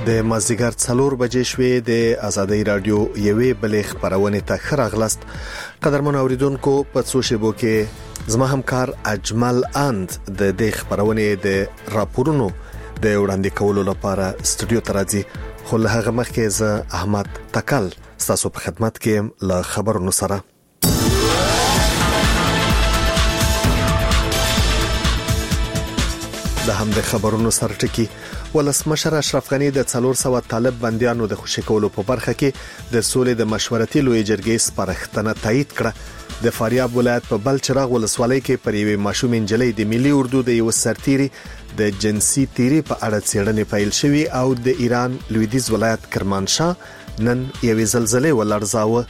د مازدیګر 4 بجې شوې د ازادۍ رادیو یوې بلې خبرونه ته خراغلست. قدرمن اوریدونکو په څو شیبو کې زما همکار اجمل اند د دې خبرونه د راپورونو د وړاندې کولو لپاره استودیو ته راځي، خو له هغه مخکې زه احمد تکل تاسو په خدمت کې له خبرونو سره. د هم د خبرونو سرټکی ولسمشر اشرف غنی د 400 طالب بنديانو د خوشی کولو په برخه کې د سولې د مشورتي لوی جرګې سپارښتنه تایید کړه. د فاریاب ولایت په بلچراغ ولسوالۍ کې پر یوې ماشوم انجلۍ د ملي اردو د یو سرتیري د جنسي تیری په اړه څېړنې پیل شوې او د ایران لویدیځ ولایت کرمانشاه نن یوې زلزلې ولړزاوه.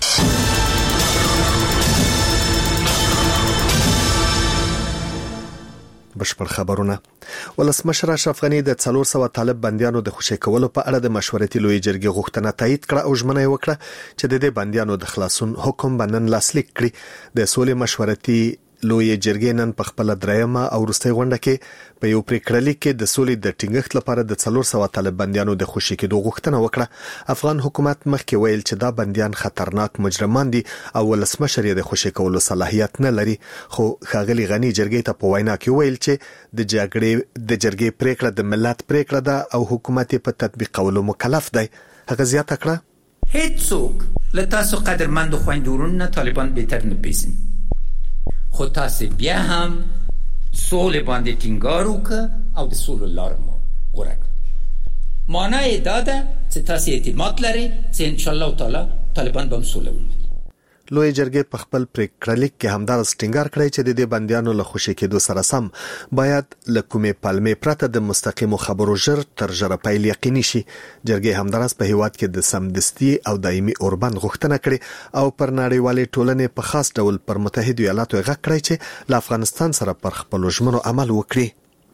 بشپړ خبرونه. ولسمشر اشرف غنی د 400 طالب بنديانو د خوشی کولو په اړه د مشورتي لوی جرګې غوښتنه تایید کړه او ژمنه وکړه چې د دې بنديانو د خلاصون حکم بنن لاسلیک کړي. د سولې مشورتي لوی جرګې نن په خپل درېمه او وروستۍ غونډه کې په یو پریکړه کې د سولې د ټینګښت لپاره د 400 طالب بنديانو د خوشی کېدو غوښتنه وکړه. افغان حکومت مخکې ویل چې دا بنديان خطرناک مجرمان دي او ولسمشر یې د خوشی کولو صلاحیت نه لري، خو ښاغلي غنی جرګې ته په وینا کې ویل چې د جرګې پریکړه د ملت پریکړه ده او حکومت په تطبیقولو مکلف دی. هغه زیاته کړه هیڅوک له تاسو قدرمند خويندورونو طالبان بهتر نه پیژني، خو تاسو بیا هم سولې باندې ټینګار وکړه او د سولې لار مو غوره کړه. معنی دا ده چې تاسو اعتماد لرئ چې ان شاء الله تعالی طالبان به سولې ومني. لوی جرګې په خپل پریکړلیک کې همدار سټینګار کړی چې د دې بنديانو له خوشی کېدو سره سم باید له کومې پالمې پرته د مستقیمو خبرو ژر تر ژره پیل یقیني شي. جرګې همدارس په هیواد کې د سمدستي او دایمي اوربند غوښتنه کړې او پر نړیوالې ټولنې په خاص ډول پر متحده ایالاتو غږ کړی چې له افغانستان سره پر خپل ژمنو عمل وکړي.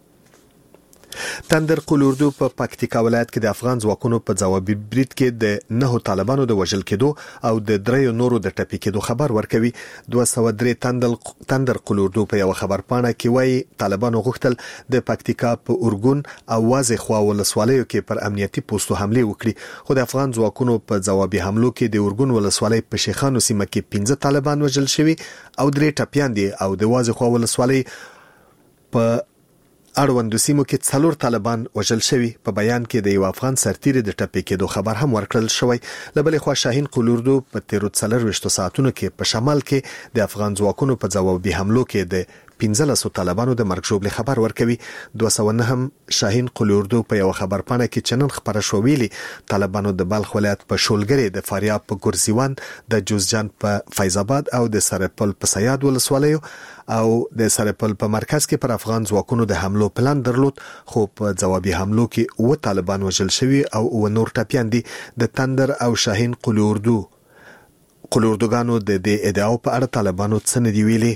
تندر قلوردو په پکتیکا ولایت کې د افغان ځواکونو په ځوابي برید کې د 9 طالبانو د وژل کېدو او د 3 نورو د ټپي کېدو خبر ورکوي. 203 تندر قلوردو په یو خبرپاڼه کې وایي طالبانو غوښتل د پکتیکا په اورګون او وازه خوا ولسوالیو کې پر امنیتي پوسټو حمله وکړي، خو د افغان ځواکونو په ځوابي حملو کې د اورګون ولسوالۍ په شیخانو سیمه کې 15 طالبان وژل شوي او 3 ټپيان دي او د وازه خوا ولسوالۍ په اړوندو سیمو کې 4 طالبان وژل شوي. په بیان کې د یو افغان سرتیري د ټپي کېدو خبر هم ورکړل شوی. لبلې خوا شاهین قلوردو په 13 ساعتونو کې په شمال کې د افغان ځواکونو په ځوابي حملو کې د 15 طالبانو د مرګ ژوبل خبر ورکوي. 209 شاهین قلوردو په یو خبرپاڼه کې چنن خبره شو ویلي طالبانو د بلخ ولایت په شولګری، د فاریاب په ګورزیوان، د جوزجان په فیض آباد او د سرپل په سیاد ولسوالیو او د سرپل په مرکز کې پر افغان ځواکونو د حملو پلان درلود، خو په ځوابي حملو کې 9 طالبان وژل شوي او 9 نور ټپيان دي. د تندر او شاهین قلوردوګانو د دې ادعاو په اړه طالبانو څه نه دی ویلي.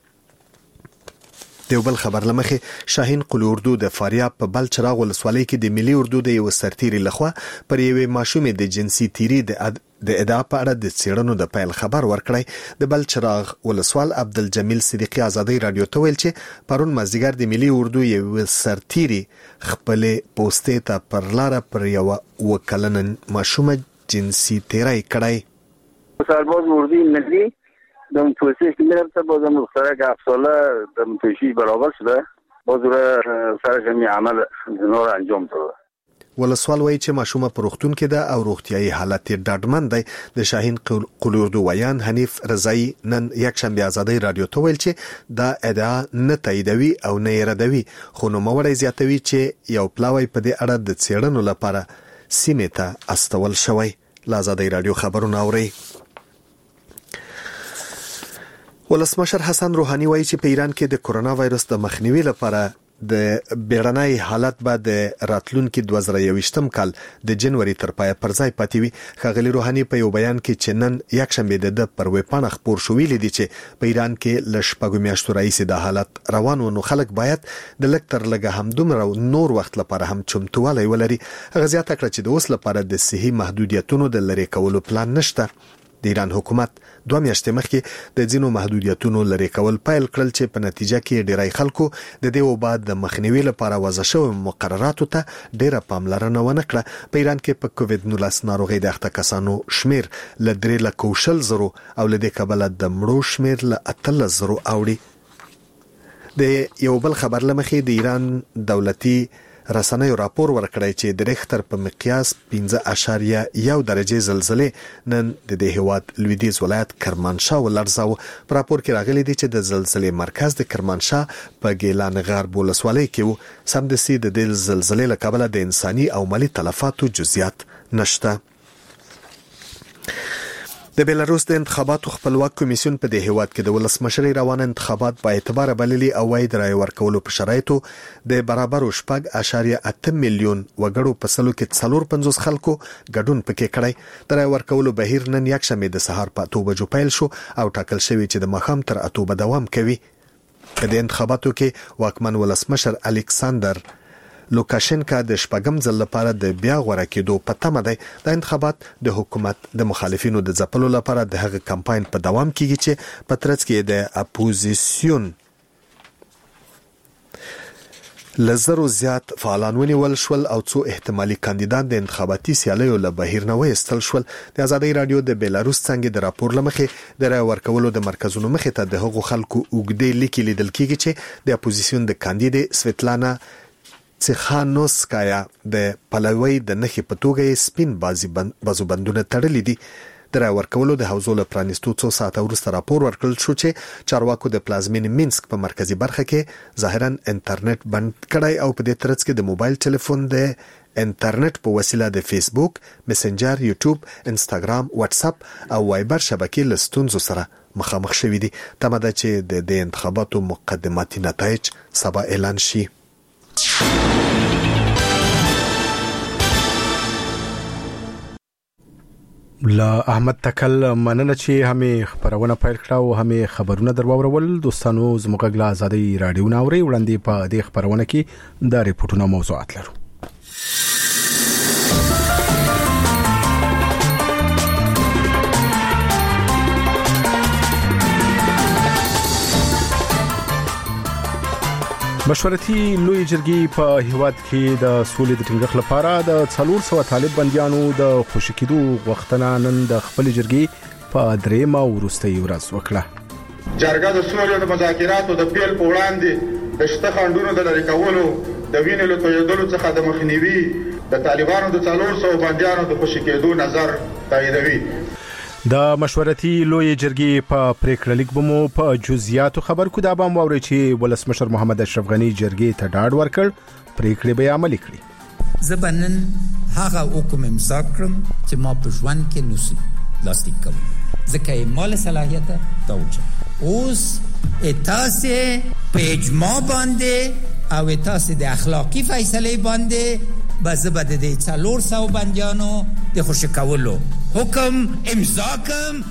د بل خبر لمخه شاهین قلوردو د فاریاب په بلچراغ ولسوالۍ کې د ملي اردو د یو سرتیري لخوا پر یوې ماشومې د جنسي تیری د ادعا په اړه د څېړنو د پیل خبر ورکړی. د بلچراغ ولسوال عبدالجمیل صدیقی ازادۍ رادیو ته ویل چې پرون مازدیګر د ملي اردو یو سرتیري خپل پوسټ ته پر لار پر یو وکلن ماشومه جنسي تیری کړی. سرباز اردوی ملی دم توصیه که میرفته بازم مخترق 7 ساله دم توشی برابر شده باز سر جمعی عمل زنار انجام داده. ولسوال وایي چې ماشومه په روغتون کې ده او روغتیايي حالت یې ډاډمن دی. د شاهین قلوردو ویان حنیف رضایی نن یکشنبه ازادۍ رادیو ته ویل چې دا ادعا نه تاییدوي او نه یې ردوي، خو نوموړی زیاتوي چې یو پلاوی په دې اړه د څېړنو لپاره سیمې ته استول شوی. له ازادۍ رادیو خبرونه اورئ. ولسمشر حسن روحانی وایي چې په ایران کې د کورونا وایرس د مخنیوي لپاره د بیړنۍ حالت به د راتلونکي 2021 کال د جنوري تر پایه پر ځای پاتې وي. ښاغلي روحانی په یو بیان کې چې نن یکشنبه د پر ویبپاڼه خپور شو ویلي دي چې په ایران کې ل شپږو میاشتو راهیسې د حالت روان و، نو خلک باید د لږ تر لږه هم دومره نور وخت لپاره هم چمتووالی ولري. هغه زیاته کړه چې د اوس لپاره د صحي محدودیتونو د لرې کولو پلان نشته. د ایران حکومت 2 میاشتې مخکې د ځینو محدودیتونو لرې کول پیل کړل چې په نتیجه کې ډیری خلکو د دې وبا د مخنیوي لپاره وضع شوی مقرراتو ته ډیره پاملرنه ونه کړه. په ایران کې په کووډ-19 ناروغي د اخته کسانو شمیر له 3,00,000 او له دې کبله د مړو شمیر له 13,000 اوړي. د یو بل خبر لمخې د ایران دولتي رسنیو راپور ورکړی چې د ریختر په مقیاس 5.1 درجه زلزلې نن د دې هیواد لویدیځ ولایت کرمانشاه ولړزاوه. په راپور کې راغلي دي چې د زلزلې مرکز د کرمانشاه په ګیلان غرب ولسوالۍ کې و. سمدستي د دې زلزلې له کبله د انساني او مالی تلفاتو جزئیات نشته. د بیلاروس د انتخاباتو خپلواک کمیسیون په دې هیواد کې د ولسمشرۍ روان انتخابات با اعتبار بللي او وايي د رای ورکولو په شرایطو د برابرو 8.8 میلیون وګړو په سلو کې 450 خلکو ګډون پکې کړی. د رای ورکولو بهیر نن یکشنبه د سهار په 8 بجو پیل شو او ټاکل شوی چې د ماښام تر 8 بجو دوام کوي. په دې انتخاباتو کې واکمن ولسمشر الکساندر لوکاشنکا د شپږم ځل لپاره د بیا غوړه کېدو په تمه دی. د انتخابات د حکومت د مخالفینو د ځپلو لپاره د هغه کمپاین په دوام کېږي چې په ترڅ کې د اپوزیسیون لزرو زیات فعالان ونیول شول او څو احتمالي کاندیدان د انتخاباتي سیالیو له بهیر نه وایستل شول. د ازادي رادیو د بیلاروس څنګه د راپور لمخې د رای ورکولو د مرکزونو مخې ته د هغو خلکو اوګدې لیکي لیدل کېږي چې د اپوزیسیون د کاندید سویتلانا څخانوسکایا د پلوي د نخي په توګه سپین بازو بندونه تړلې دي. د رای ورکولو د حوزو له پرانیستو څو ساعته وروسته راپور ورکړل شو چې چارواکو د پلازمین مینسک په مرکزی برخه کې ظاهرا انټرنیټ بند کړی او په دې ترڅ کې د موبایل ټلیفون د انټرنیټ په وسیله د فیسبوک، میسنجر، یوټیوب، انستګرام، واتس اپ او وایبر شبکې له ستونزو سره مخامخ شوې دي. تمه ده چې د انتخاباتو مقدماتي نتایج سبا اعلان شي. لا احمد تکل مننه چې همې خبرونه پیل کړه او همې خبرونه درواورول. دوستانو زموږ له ازادي رادیو ناوري وړاندې په دې خبرونه کې د ریپورتونو موضوعات لرو. مشورتي لوی جرګې په هیواد کې د سولې د ټینګښت لپاره د 400 طالب بنديانو د خوشی کېدو غوښتنه نن د خپل جرګې په درېمه وروستۍ ورځ وکړه. جرګه د سولې د مذاکراتو د پیل په وړاندې د شته خنډونو د لرې کولو د وینې له تویېدلو څخه د مخنیوي د طالبانو د 400 بنديانو د خوشی کېدو نظر تاییدوي. د مشورتي لوی جرګې په پریکړه لیک بمو په جزئیاتو خبر کو دا بم ووري چې ولسمشر محمد اشرف غنی جرګې ته ډاډ ورکړ پریکړه به عملي کړي. زبنن هغه حکم امضا کړم چې ما په ژوند کې نوسی لاسلیک کوم ځکه یې مال صلاحیت توجه اوس اتاسه په اجماع باندې او اتاسه د اخلاقی فیصله باندې بزبد د 400 بندیانو د خوشی کولو حکم امضا کوم.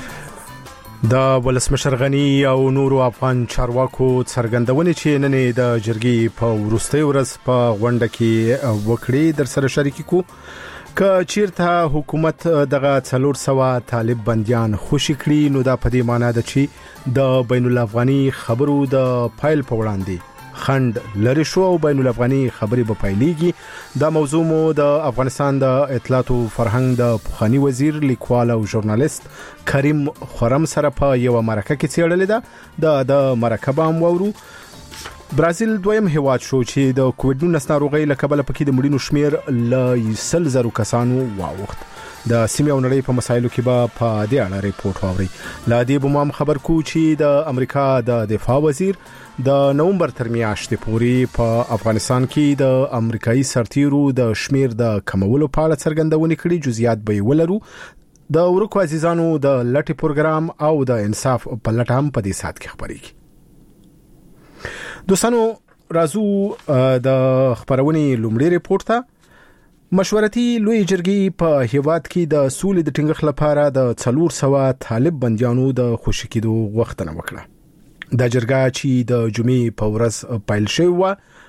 د ولسمشر غنی او نورو افغان چارواکو څرګندونې چې نن د جرګې په وروستۍ ورځ په غونډه کې وکړې در سره شریک کو که چیرته حکومت دغه 400 طالب بنديان خوشی کړي نو دا په دې معنی ده چې د بین الافغاني خبرو د فایل په وړاندې خند لری شو او بین الافغاني خبري به پایلېږي. دا موضوع مو د افغانستان د اطلاعات او فرهنګ د پخوانی وزیر لیکوال او ژورنالیست کریم خرم سره په یو مرکه کې څېړلې ده. د مرکه بام وورو. برازیل دویم هیواد شو چې د کووډ-19 ناروغي له کبله پکې د مړینو شمیر ل 100,000 کسانو واوښت. د سیمې او نړۍ په مسایلو کې به په دې اړه ریپورت واوري. لا دې بمام خبر کو چې د امریکا د دفاع وزیر د نومبر تر میاشتې پورې په افغانستان کې د امریکایي سرتیرو د شمیر د کمولو په اړه څرګندونې کړي. جزئیات به ولرو. د ورکو عزیزانو د لټي پروګرام او د انصاف په لټه هم په دې سات کې خبرېږي. دوستانو رازو د خبرونې لومړی ریپورت ته. مشورتي لوی جرګې په هیواد کې د سولې د ټینګښت لپاره د 400 طالب بنديانو د خوشی کېدو غوښتنه وکړه. د جرګه چې د جمعې په ورځ پیل شوی و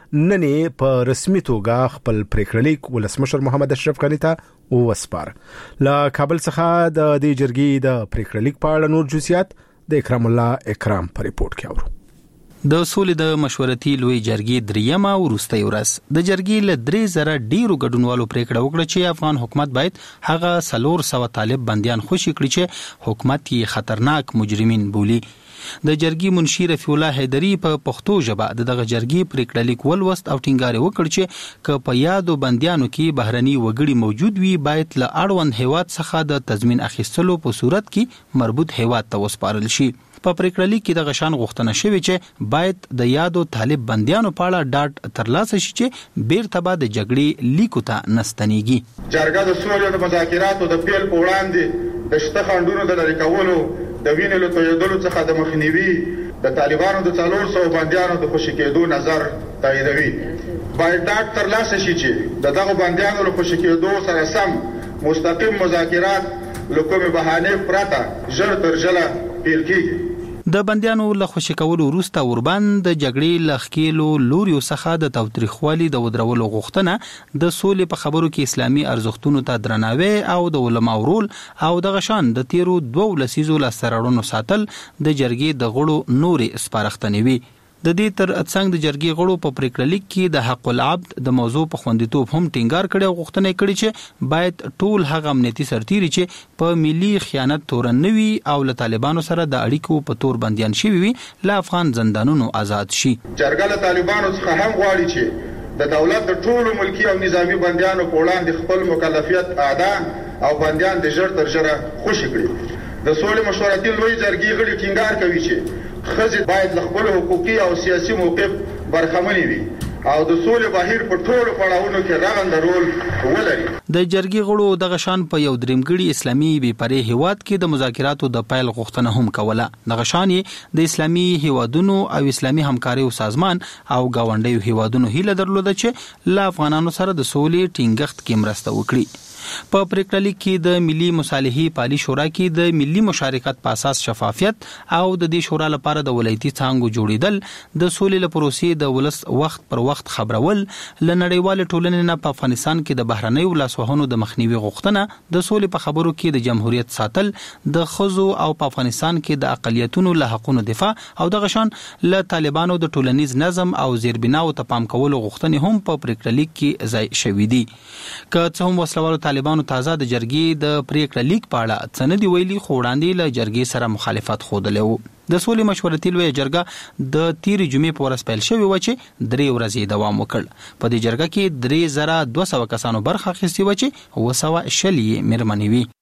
نن په رسمي توګه خپل پریکړلیک ولسمشر محمد اشرف غنی ته وسپار. له کابل څخه د دې جرګې د پریکړلیک په اړه نور جزئیات د اکرام الله اکرام په ریپورت کې اورو. د سولې د مشورتي لوی جرګې دریمه وروستۍ ورځ د جرګې له 3000 ډیرو ګډونوالو پریکړه وکړه چې افغان حکومت باید هغه 400 طالب بنديان خوشي کړي چې حکومت یې خطرناک مجرمین بولي. د جرګې منشي رفیع الله حیدری په پښتو ژبه دغه جرګې پریکړه لیک ولوست او ټینګار وکړ چې ک په یادو بنديانو کې بهرني وګړي موجود وي باید له اړوند هیواد څخه د تضمین اخیستلو په صورت کې مربوط هیواد ته وسپارل شي. په پریکړه لیک کې د غشان غوښتنه شوې چې باید د یادو طالب بنديانو په اړه ډاټ ترلاسه شي چې بیرته به د جګړې لیکو ته نستنیږي. جرګه د سولې د مذاکراتو د پیل په وړاندې د شته خنډونو د لرې کولو د وینې له تویېدلو څخه د مخنیوي د طالبانو د 400 بنديانو د خوشي کېدو نظر تاییدوي. باید ډاټ ترلاسه شي چې دغه بنديانو له خوشي کېدو سره سم مستقیم مذاکرات له کومې بهانې پرته ژر تر ژره پیل کیږي. د بنديانو له خوشي کولو وروسته اوربند د جګړې لخکېلو لوريو څخه د توتریخوالي د ودرولو غوښتنه د سولې په خبرو کې اسلامي ارزښتونو ته درناوی او د علماء رول او د غشان د تیرو 2 لسیزو لاسرړونو ساتل د جرګې د غړو نورې سپارښتنې وي. د دې تر څنګ د جرګې غړو په پریکړه لیک کې د حق العبد د موضوع په خوندیتوب هم ټینګار کړي او غوښتنه کړي چې باید ټول هغه امنیتي سرتیري چې په ملي خیانت تورن نوي او له طالبانو سره د اړیکو په تور بنديان شوي وي له افغان زندانونو آزاد شي. جرګه له طالبانو څخه هم غواړي چې د دولت د ټولو ملکی او نظامی بنديانو په وړاندې خپل مکلفیت ادا او بنديان د ژر تر ژره خوشي کړي. د سولې مشورتي لوی جرګې غړي ټینګار کوي چې خځې باید له خپل حقوقي او سیاسي موقف برخمنې وي او د سولې بهیر په ټولو پړاوونو کې رغنده رول ولري. د جرګې غړو د غشان په یو دریمګړي اسلامي بیپرې هیواد کې د مذاکراتو د پیل غوښتنه هم کوله. د غشان د اسلامي هیوادونو او اسلامي همکاریو سازمان او گاونډیو هیوادونو هیله درلوده چې له افغانانو سره د سولې ټینګښت کې مرسته وکړي. په پریکړه لیک کې د ملي مصالحې پالي شورا کې د ملي مشارکت په اساس شفافیت او د دې شورا لپاره د ولایتي څانګو جوړیدل د سولې لپاره پروسې د ولس وخت پر وخت خبرول لنړیوال ټولنې نه په افغانستان کې د بهرنیو لاسوهنو د مخنیوي غوښتنه د سولې په خبرو کې د جمهوریت ساتل د خزو او په افغانستان کې د اقلیتونو له حقوقو دفاع او د غشان له طالبانو د ټولنیز نظم او زیربناو ته پام کولو غوښتنې هم په پریکړه لیک کې ځای شوې دي. که څه هم وسلوالو طالبانو تازه د جرګې د پریکړه لیک په اړه څه نه دی ویلي خو وړاندې له جرګې سره مخالفت ښودلی و. د سولې مشورتي لویه جرګه د تیرې جمعې په ورځ پیل شوې وه چې 3 ورځې دوام وکړ. په دې جرګه کې 3200 کسانو برخه اخیستې وه چې 240 یې مېرمنې وي.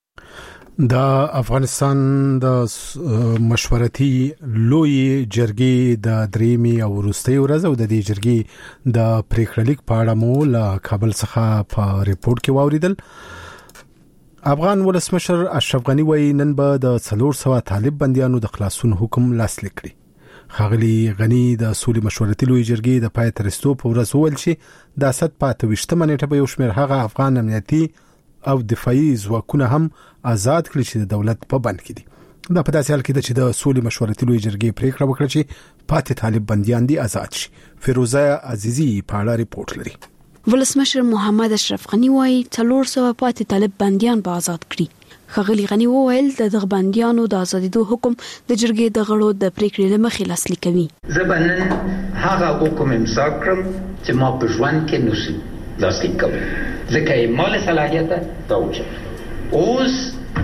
د افغانستان د مشورتي لوی جرګې د دریمي او وروستۍ ورځ او د دې جرګې د پریکړه لیک په اړه مو له کابل څخه په ریپورت کې واوریدل. افغان ولسمشر اشرف غنی وایي نن به د 400 طالب بنديانو د خلاصون حکم لاسلیک کړي. ښاغلي غنی د سولې مشورتي لوی جرګې د پای ته رسیدو په ورځ وویل چې د 28 نیټه به یو شمېر هغه افغان امنیتي او دفاعي ځواکونه هم آزاد کړي چې د دولت په بند کې دي. دا په داسې حال کې چې د سولې مشورتي لوی جرګې پریکړه وکړه چې پاتې طالب بنديان دي آزاد شي. فیروزه عزیزی په اړه ریپورت لري. ولسمشر محمد اشرف غنی وایي 400 پاتې طالب بنديان به آزاد کړي. ښاغلي غنی وویل د دغه بنديانو د آزادېدو حکم د جرګې د غړو د پریکړې له مخې لاسلیک کوي. زه به نن هغه حکم امضا کړم چې ما په ژوند کې نشم لاسلیک کوم ځکه یې مال صلاحیت دا وچه اوس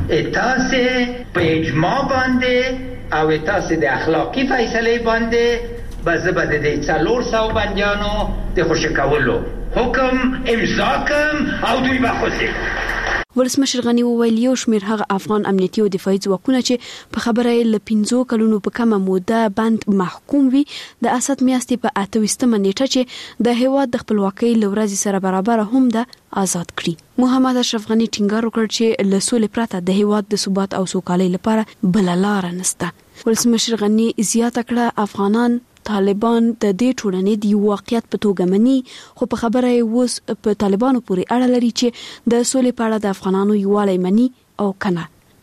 تاسې په اجماع باندې او تاسې د اخلاقی فیصله باندې به زه به د دې 400 بنديانو د خوشي کولو حکم امضا کوم او دوی به خوشي. ولسمشر غنی وویل یو شمېر هغه افغان امنیتي او دفاعي ځواکونه چې په خبره یې له 15 کلونو په کمه موده بند محکوم وي د اسد میاشتې په 28 نیټه چې د هیواد د خپلواکۍ لورځي سره برابر هم ده آزاد کړي. محمد اشرف غنی ټینګار وکړ چې له سولې پرته د هیواد د ثبات او سوکالۍ لپاره بل لار نشته. ولسمشر غنی زیاته کړه افغانان طالبان د دې ټولنې د واقعیت په توګه مني خو په خبره یې اوس په طالبانو پورې اړه لري چې د سولې په اړه د افغانانو یووالی مني او کنه.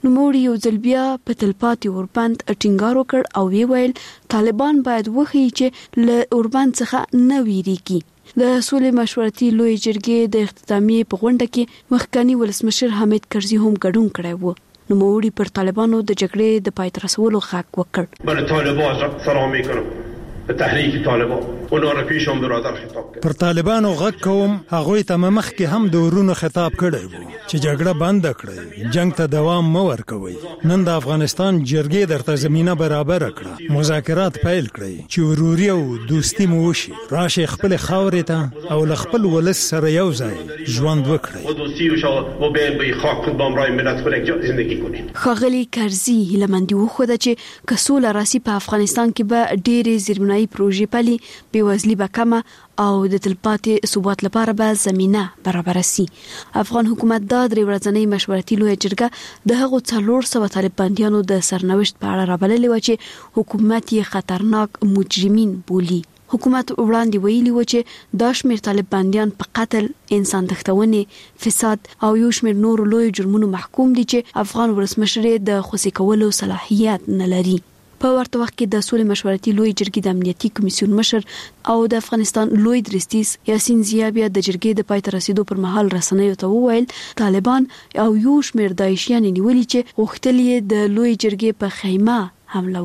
نوموړي یو ځل بیا په تلپاتې اوربند ټینګار وکړ او ویل طالبان باید وښیي چې له اوربند څخه نه ویریږي. د سولې مشورتي لوی جرګې د اختتامیې په غونډه کې مخکنی ولسمشر حامد کرزي هم ګډون کړی و. نوموړي پر طالبانو د جګړې د پای ته رسولو غږ وکړ. بر طالبان سلام میکنم به تحریک طالبان اونا را پیشم برادر خطاب کړ. پر طالبانو غږ کوم، هغه ته مخکې هم د ورونو خطاب کړی وو چې جګړه بند کړئ، جنگ ته دوام مو ورکوي. نن د افغانستان جرګې درته زمينه برابر کړه، مذاکرات پیل کړئ چې وروري او دوستي مو وشي. راشه خپل خاورې ته او خپل ولس سره یو ځای ژوند وکړئ. و دوستی و بیاین به خاک بامرای ملت خود زندگی کنید. ښاغلي کرزي هیلمندي وخوده چې کسول راسي په افغانستان کې به ډېرې زیربنایي پروژې پلي، بېوزلي به کمه او د تلپاتې ثبات لپاره به زمينه برابر شي. افغان حکومت دا درې ورځنۍ مشورتي لوی جرګه د هغو 400 طالبانیانو د سرنوشت په اړه رابللې و چې حکومت یې خطرناک مجرمین بولي. حکومت وړاندې ویلي و چې دا شمېر طالبانیان په قتل، انسان تښتونې، فساد او یو شمېر نور لوی جرمونو محکوم دي چې افغان ولسمشر د خوشي کولو صلاحیت نه لري. په ورته وخت کې د سولې مشورتي لوی جرګې د امنیتي کمیسیون مشر او د افغانستان لوی درستیز یاسین زیا بیا د جرګې د پای ته رسیدو پر مهال رسنیو ته وویل طالبان او یو شمېر داعشیان نیولي چې غوښتل یې د لوی جرګې په خیمه حمله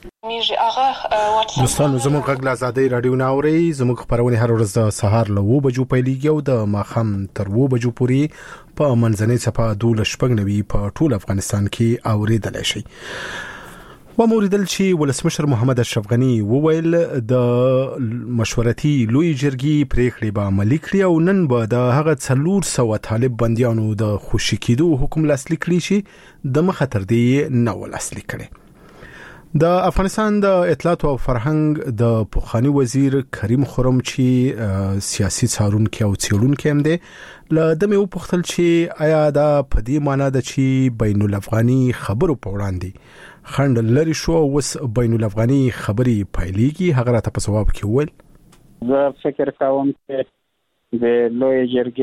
وکړي. دوستانو زموږ غږ له آزادۍ رادیو ناوري، زموږ خبرونه هر ورځ د سهار له 9 بجو پیلېږي او د ماښام تر 2 بجو پورې په منځنۍ صفه 12:90 په ټول افغانستان کې اوریدلای شي. وموریدل چې ولسمشر محمد اشرف غنی وویل د مشورتي لوی جرګې پریکړې به عملي کړي او نن به د هغه 400 طالب بنديانو د خوشي کېدو حکم لاسلیک کړي چې د مخاطر دی نه ولاسلیک کړي. د افغانستان د اطلاعات او فرهنګ د پوخانی وزیر کریم خرم چې سیاسي څارونکو او څېړونکو هم دي له دمه وپوښتل چې آیا دا په دې معنی ده چې بین الافغاني خبرو په وړاندې خند لري شو وس بین الافغاني خبري پایلېږي؟ هغه راته په جواب کې وویل زه فکر کوم چې د لوی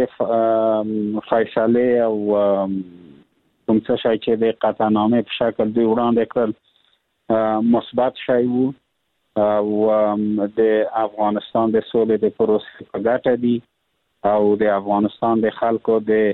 جرګې فیصله او کوم څه چې د قطعنامه په شکل دی وړاندې کړل مثبت شی وو او د افغانستان د سولې د پروسې په ګټه دی او د افغانستان د خلکو د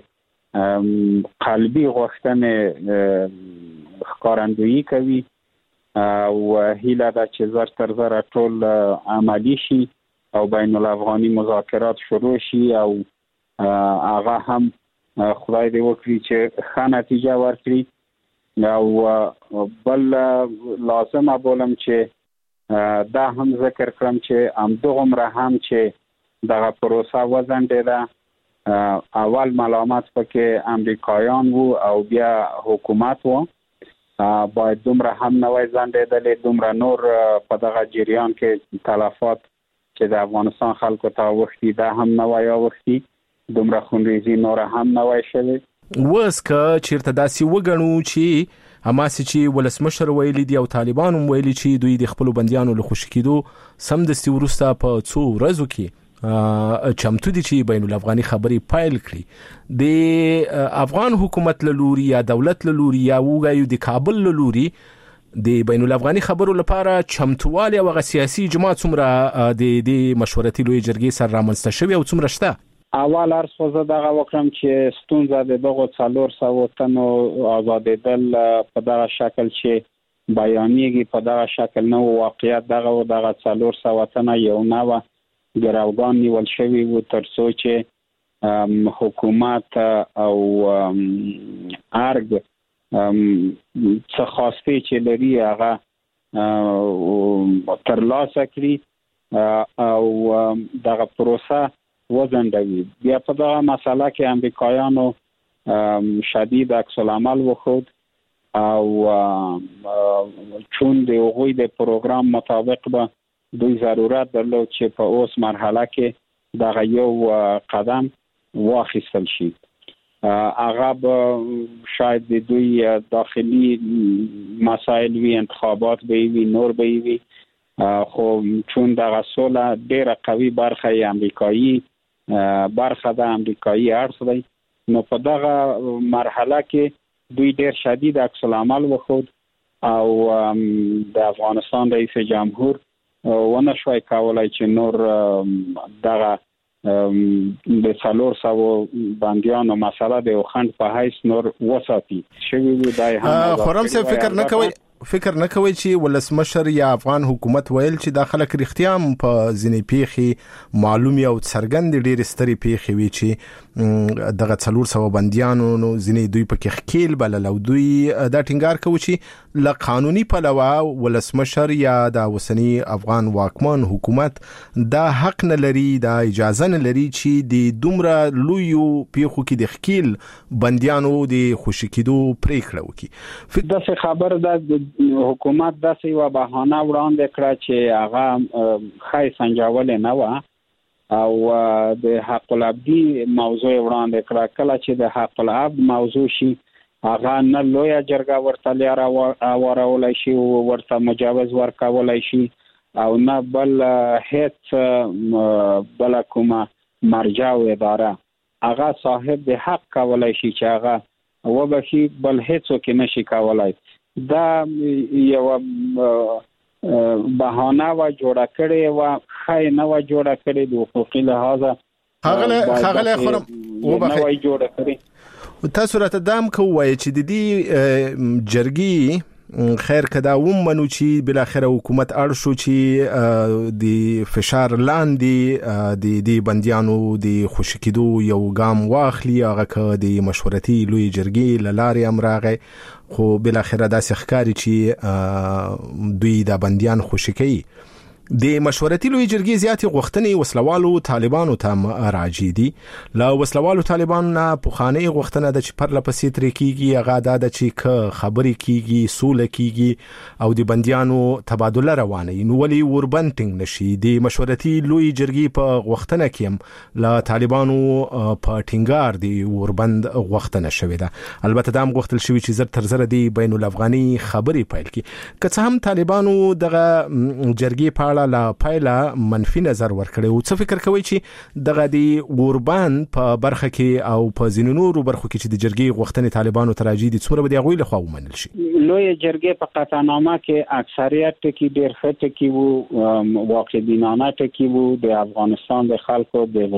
قلبي غوښتنې ښکارندویي کوي او هیله ده چې زر تر زر ټول عملی شي او بین الافغاني مذاکرات شروع شي او هغه هم خدای دې وکړي چې ښه نتیجه ورکړي. او بل لازم بولم چې دا هم ذکر کړم چې همدغومره هم چې دغه پروسه وځنډېده، اول ملامت پکې امریکایان وو او بیا حکومت وو، باید دومره هم نوای ځنډېدلې، دومره نور په دغه جریان کې تلفات چې د افغانستان خلکو ته وختي دا هم نوای وختي، دومره خونریزي نور هم نوای شوی. وس که چیرته داسې وګڼو چې هماسي چې ولسمشر ویلي دی او طالبان هم ویلي چې دوی د خپل بنديانو له خوشي کېدو سم دستي ورسته په 2 ورځو کې چمتو دي چې بین الافغاني خبري پایل کړي. د افغان حکومت له لوري یا دولت له لوري یا وګایو د کابل له لوري د بین الافغاني خبرو لپاره چمتووالی او سیاسي جماعت څومره د مشورتي لوی جرګې سره رامنځته شوی او څومره شته؟ اول ارسوزه دغه وکړم چې ستونزه د دغه 400 تنو آزادېدل په دغه شکل چې بیانېږي په دغه شکل نو واقعیت دغه 400 تنه یو نوه ګراوګان نیول شوی وو ترڅو چې حکومت او ارګ څه خواسته چې لري هغه ترلاسه کړي او دغه پروسه وځنډوي. بیا په دغه مسله کې امریکایانو شدید عکس العمل وخود او چون د هغوی د پروګرام مطابق به دوی ضرورت درلود چې په اوس مرحله کې دغه یو قدم واخیستل شي. هغه به شاید د دوی داخلي مسائل وی، انتخابات به وی، نور به وی، خو چون دغه سوله ډیره قوي برخه امریکایي برخه د امریکایي اړخ دی، نو په دغه مرحله کې دوی ډیر شدید عکس العمل وخود او د افغانستان رئیس جمهور ونه شوي کولای چې نور دغه د 400 بنديانو مسله د خند په حیث نور وساتي شوی وي. دای هم خرم څه فکر نه کوي چې ولسمشر یا افغان حکومت ویل چې داخله کریختیا په ځینې پیخي معلومي او څرګند ډېر ستري پیخي وي چې دغه 400 بنديانو نو ځینې دوی په کې خکیل بل او دوی دا ټینګار کوي چې ل قانوني پلوه ولسمشر یا د وسنی افغان واکمن حکومت دا حق نه لري، دا اجازه نه لري چې د دومره لویو پیخو کې د خکیل بنديانو د خوشی کېدو پریکړه وکړي. دا خبر ده حکومت داسې یو بهانه وړاندې کړه چې هغه خای سنجاول نه و او د حق العبدي موضوع وړاندې کړه. کله چې د حق العبد موضوع شي هغه نه لوی جرګه ورته لاره ورولای شي او ورته مجوز ورکولای شي او نه بل هیڅ بل کومه مرجع او اداره هغه صاحب د حق کولای شي چې هغه وبخي بل هیڅ کې نشي کولای. دا یو بهانه و جوړه کړې و خای نه و جوړه کړې د حقوقي لحاظ هغه خرم وبخي جوړه کړې. تاسو راته دام کوی چې د دې جرګي خیر کدا ومنو چې بل اخر حکومت اړ شو چې د فشار لاندې د بنديانو د خوشی کېدو یو ګام واخلي هغه ک د مشورتي لوی جرګي لارې امراغه خو بل اخر داسې ښکاری چې دوی د بنديان خوشی کوي. د مشورتي لوی جرګي زیاتې غوښتنې وسلوالو طالبانو ته راځي دي. لا وسلوالو طالبانو نه پوخانه غوښتنه د چې پر لپسې تر کېږي هغه د چې خبرې کېږي سوله کېږي او د بنديانو تبادله روانه نو ولي وربنټینګ نشي. د مشورتي لوی جرګي په غوښتنه کې لا طالبانو په ټینګار دی وربند غوښتنه شوې ده. البته دا هم غوښتل شوی چې زر تر زر دی بین الافغاني خبرې پیل کړي. که څه هم طالبانو دغه جرګي په لا پایله منفي نظر ورکړي او څه فکر کوي چې دغه دی وربان په برخه کې او په زینونو برخو کې چې د جرګي غوښتنې طالبانو تراجي دي څومره به دی غوي له خوا ومنل شي. لوی جرګي په قطعنامه کې اکثریت کې ډېر خټه کې وو واقع بینانه کې وو د افغانستان د خلکو د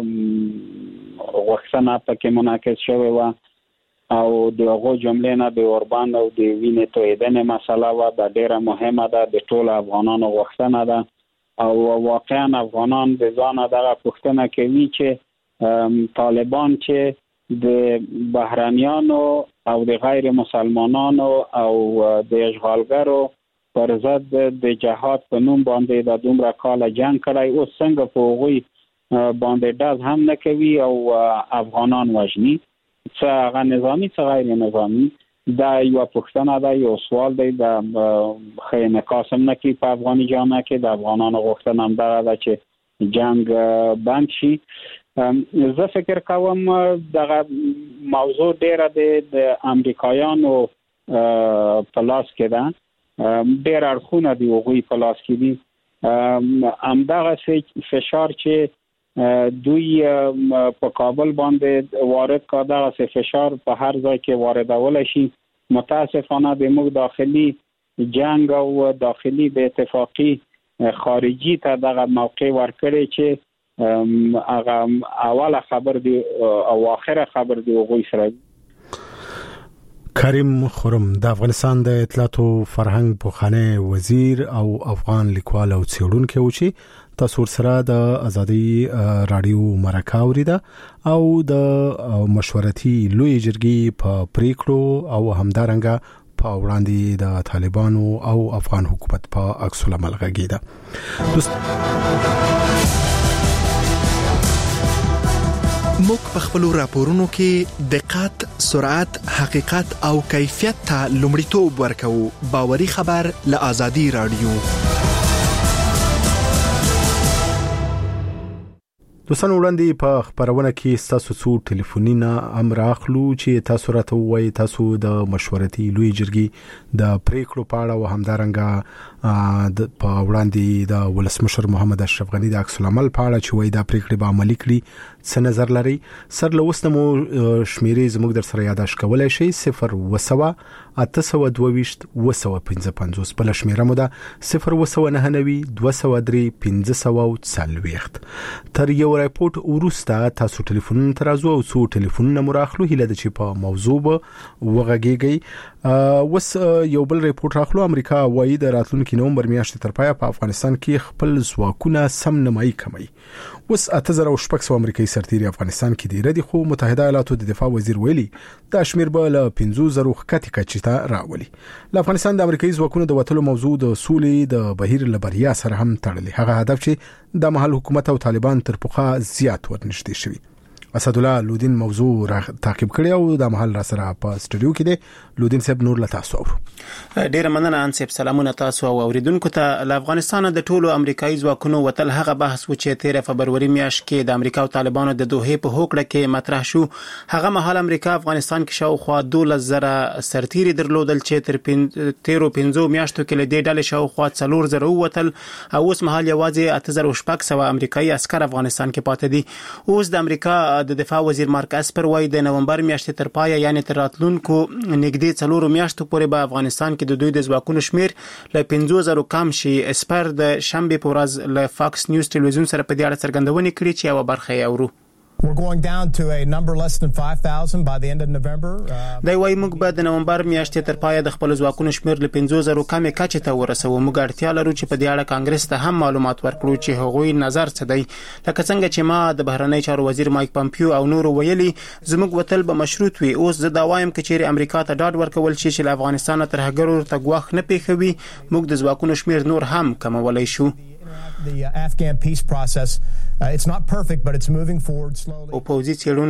غوښتنه پکې منعکس شوی و او دغه جملې نه د اوربان او د وینې تویدنې مسله و د ډیره مهمه ده د ټول افغانانو غوښتنه ده او واقعا افغانان د ځان دغه پوښتنه کوي چې طالبان چې د بهرانيانو او د غیر مسلمانانو او د اشغالګرو پر ضد د جهاد په نوم باندې د دومره کال جنگ کړی او څنګه په هغوی باندې داز هم نه کوي او افغانان وژني څه هغه نظامی څه غیر نظامی. دا یو پوښتنه ده یو سوال دی د خیر نقاسم نه کې په افغاني جامعه کې د افغانانو غوښتنه هم ده چې جنگ بند شي. زه فکر کوم دغه موضوع ډیره د امریکایانو په لاس کې ده، ډیر اړخونه دی هغوی په لاس کې دي. همدغه فشار چې دوی په کابل باندې وارد کړه فشار په هر ځای کې واردول شي. متاسفانه د موږ داخلي جنگ او داخلي به اتفاقی خارجي ته دغه موقع ورکړي چې هغه اوله خبر دی او اخره خبر دی هغوی سره. کریم خرم د افغانستان د اطلاعات او فرهنګ پوخانه وزیر او افغان لیکوال او څېړونکی و چې تاسو سره د ازادي رادیو مرکه اوریده او د مشورتي لوی جرګي په پریکړو او همدارنګه په وړاندې د طالبانو او افغان حکومت په عکس العمل غږیده. موږ په خپل راپورونو کې دقت، سرعت، حقیقت او کیفیت ته لومړیتوب ورکوو. باوري خبر له ازادي رادیو. دوستانو وړاندې په خبرونه کې تاسو څو ټلیفونونه امر اخلو چې تاسو راته وایي تاسو د مشورتي لوی جرګې د پریکړو په اړه او همدارنګه په وړاندې د ولسمشر محمد اشرف غنی د عکس العمل په اړه چې وایي دا پریکړې به عملي کړي څه نظر لري. سر لوسته مو شمیرې زموږ در سره یاداش کولای شي 0 822 255 بل شمیره مو ده 0 203 540 تر یو راپورټ ورسته تاسو ټلیفون ترازو او څو ټلیفونونه مراخلو هله د چې په موضوع وغږیږي. وس یو بل راپورټ راخلو. امریکا وایي د راتلونکي نومبر میاشتې تر پایه په افغانستان کې خپل ځواکونه سم نمایي کمي. وس 8000 امریکایي سرتیري افغانستان کې دي ردی خو متحده ایالاتو د دفاع وزیر ویلي دا شمیر به له 500 خکتی کچته راولي. له افغانستان د امریکایي ځواکونو د وټلو موضوع د سولې د بهیر لبریا سره هم تړلې. هغه هدف چې د محل حکومت او طالبان تر پخوا زیات ورنږدې شوي. اسد الله لودین موضوع را تعقیب کړی او د محل را سره په سټوډیو کې دی. لودین صاحب نور له تاسو اورو. ډیر مننه انصاف. سلامونه تاسو او اوریدونکو ته. له افغانستان د ټولو امریکایي ځواکونو وتل هغه بحث و چې 13 فبرवरी میاشت کې د امریکا او طالبانو د دوحې په هوکړه کې مطرح شو. هغه مهال امریکا افغانستان کې شاوخوا 12000 سرتیري درلودل چې تر 13 میاشتو کې له دې ډلې شاوخوا 4000 وتل او اوس مهال یوازې 8600 امریکایي عسكر افغانستان کې پاتې دي. اوس د امریکا د دفاع وزیر مارک اسپر وایي د نومبر میاشتې تر پایه یعنی تر راتلونکو نږدې 4 میاشتو پورې به افغانستان کې د دوی د ځواکونو شمیر له 50000 کم شي. اسپر د شنبه په ورځ له فاکس نیوز ټلویزیون سره په دې اړه څرګندونه کړې چې یو برخه یې اورو. We're going down to a number less than 5,000 by the end of November. دا وایي موږ به د نومبر میاشتې تر پایه د خپل ځواکونو شمیر له 50000 کمې کچې ته ورسوو. موږ اړتیا لرو چې په دې اړه کانګرس ته هم معلومات ورکړو چې هغوی نظر څه دی. لکه څنګه چې ما د بهرنی چارو وزیر مایک پامپیو او نور ویلي زموږ وتل به مشروط وي. اوس زه دا وایم چې چیرې امریکا ته ډاډ ورکول شي چې له افغانستان تر هغه ته ګواښ نه پیښوي موږ د ځواکونو شمیر نور هم کمولای شو. The Afghan peace process, it's not perfect, but it's moving forward slowly. Opposition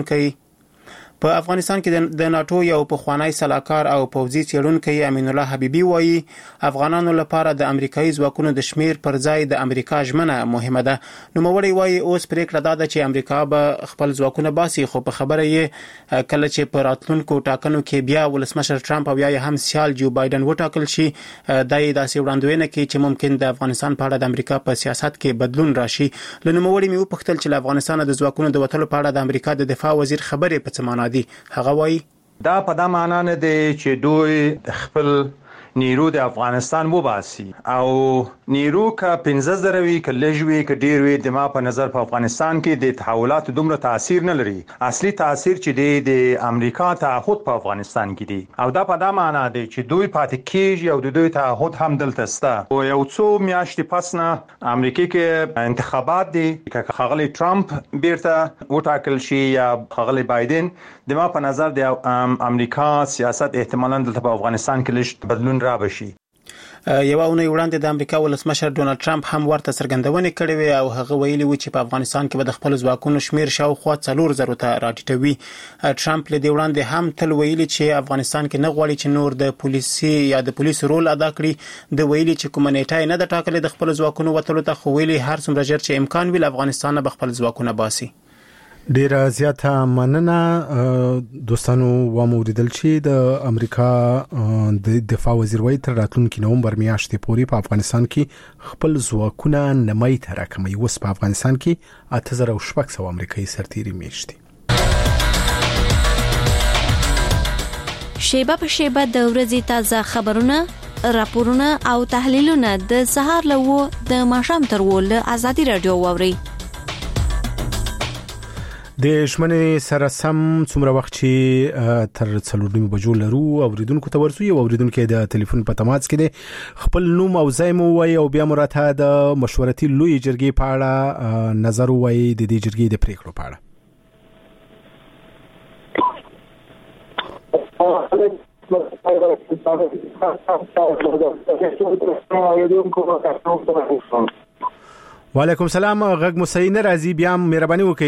په افغانستان کې د ناتو یو پخوانی سلاکار او پوځي څېړونکی امین الله حبیبي وایي افغانانو لپاره د امریکایي ځواکونو د شمیر پر ځای د امریکا ژمنه مهمه ده. نوموړی وایي اوس پریکړه ده چې امریکا به خپل ځواکونه باسي خو په خبره یې کله چې په راتلونکو ټاکنو کې بیا ولسمشر ټرمپ او یا هم سیال جو بایدن وټاکل شي دای داسې وړاندوینه کوي چې ممکن د افغانستان په اړه د امریکا په سیاست کې بدلون راشي. نوموړی مې وپوښتل چې له افغانستان د ځواکونو د وټلو په اړه د امریکا د دفاع وزیر خبرې په څه معنی دي. هغه وایي دا په دا معنا نه دی چې دوی خپل نیرو د افغانستان وباسي او نیرو کا 15000 وی کلهجوي ک ډیر وی د ما په نظر په افغانستان کې د تحولات دومره تاثیر نه لري. اصلي تاثیر چې د امریکا تعهد په افغانستان کې دي او دا په دا معنا دی چې دوی پاتې کېږي او د دوی تعهد هم دلته سته. او یو څو میاشتې پس نه امریکا کې انتخابات دي چې خغلی ټرمپ بیرته وټاکل شي یا خغلی بایدن د ما په نظر د امریکا سیاست احتمالاً دلته په افغانستان کې لږ بدلون را بشي. یو اونۍ وړاندې د امریکا ولسمشر ډونالد ټرمپ هم ورته څرګندونه کړې وي او هغه ویلي و چې په افغانستان کې به د خپل ځواکونو شمیر شاوخوا 4000 ته راټیټوي. ټرمپ له دې وړاندې هم تل ویلي چې افغانستان کې نه غواړي چې نور د پولیسي یا د پولیسو رول ادا کړي. د ویلي چې کوم نیټه نه د ټاکلې د خپل ځواکونو وټلو ته خو ویلي هر څومره ژر چې امکان وي افغانستان به خپل ځواکونه باسي. ډیر زیاته مننه دوستانو. و موریدل چې د امریکا د دفاع وزیر وایي تر راتلونکي نومبر میاشتې پورې په افغانستان کې خپل ځواکونه نمای ته راکموي. اوس په افغانستان کې 8600 امریکایي سرتیري میشتي. شیبه په شیبه د ورځې تازه خبرونه راپورونه او تحلیلونه د سهار له د ماښام تر ول ازادي رادیو ووري. د شمنې سره سم څومره وخت چې تر 4:30 بجو لرو اوریدونکو ته ورسو. یو اوریدونکو د ټلیفون په تماس کې دی خپل نوم او ځای مو وایي او بیا مراته د مشورتي لوی جرګې په اړه نظر وایي د دې جرګې د پریکړو په اړه. وعلیکم السلام. غږ مو صحیح نه راځي، بیا مهرباني وکړئ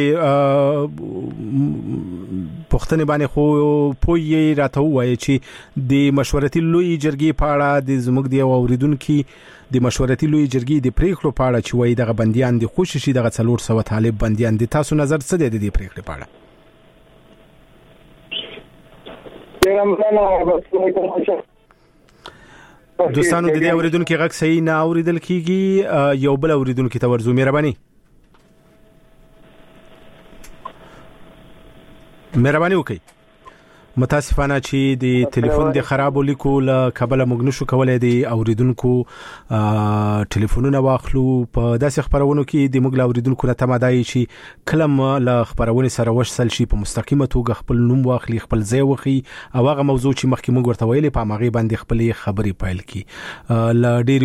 پښتنه باندې خو پوي راته وایي چې د مشورتي لوی جرګې په اړه د زموږ دی اوریدونکو د مشورتي لوی جرګې د پریکړو په اړه چې وایي دغه بنديان د خوششي دغه 400 طالب بنديان دي، تاسو نظر څه دی د دې پریکړې په اړه؟ دوستانو د دې اوریدونکو غږ صحیح نه اوریدل کیږي، یو بل اوریدونکو ته ورزو مهرباني وکړئ. متاسفانه چې د ټلیفون د خراب لیکو له کابل موږ نشو کولای د اوریدونکو ټلیفونونه واخلو. په داسې خبرونو کې د موږ اوریدونکو نه تمادای شي کلم له خبرونه سره وشل شي په مستقیمه توګه خپل نوم واخلي، خپل ځای وخی او هغه موضوع چې مخکې موږ ورته ویلې په هغه باندې خپل خبري پایل کی. ل ډیر